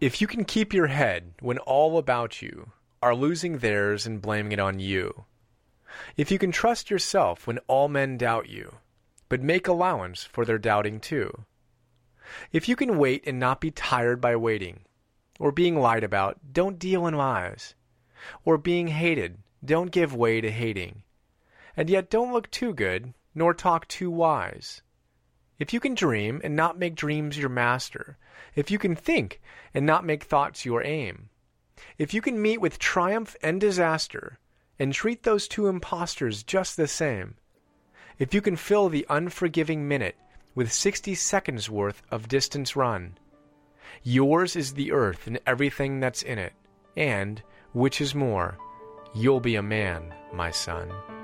If you can keep your head when all about you are losing theirs and blaming it on you, if you can trust yourself when all men doubt you, but make allowance for their doubting too, if you can wait and not be tired by waiting, or being lied about, don't deal in lies, or being hated, don't give way to hating, and yet don't look too good, nor talk too wise. If you can dream and not make dreams your master, if you can think and not make thoughts your aim, if you can meet with triumph and disaster and treat those two impostors just the same, if you can fill the unforgiving minute with 60 seconds worth of distance run, yours is the earth and everything that's in it, and, which is more, you'll be a man, my son.